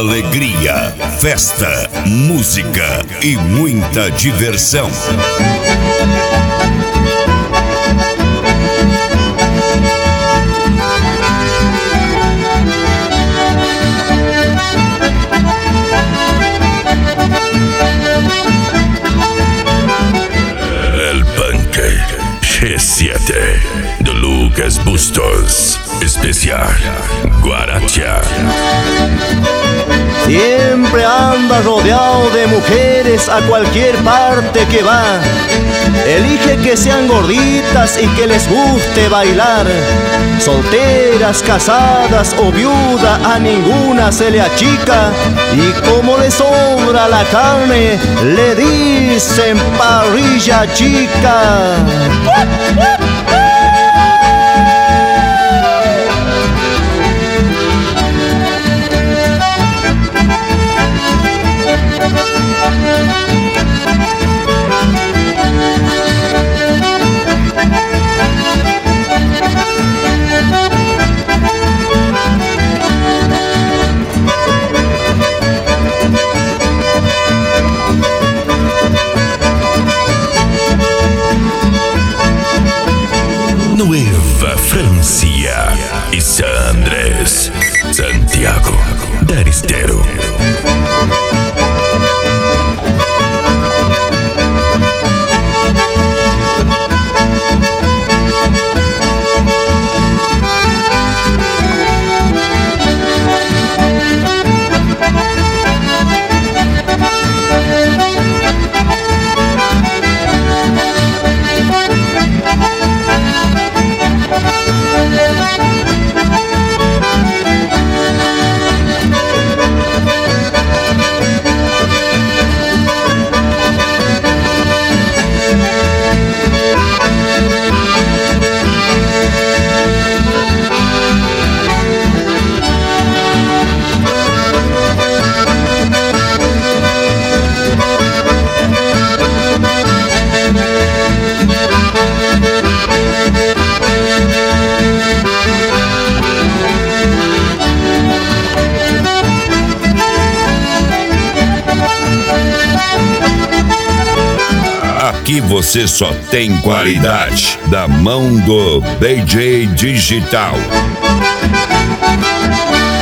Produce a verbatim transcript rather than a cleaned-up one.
alegria, festa, música e muita diversão. El Punk G siete de Lucas Bustos, especial Guaracha. Siempre anda rodeado de mujeres a cualquier parte que va. Elige que sean gorditas y que les guste bailar. Solteras, casadas o viuda, a ninguna se le achica. Y como le sobra la carne, le dicen parrilla chica. Nueva Francia y San Andrés, Santiago del Estero. Aqui você só tem qualidade da mão do D J Digital.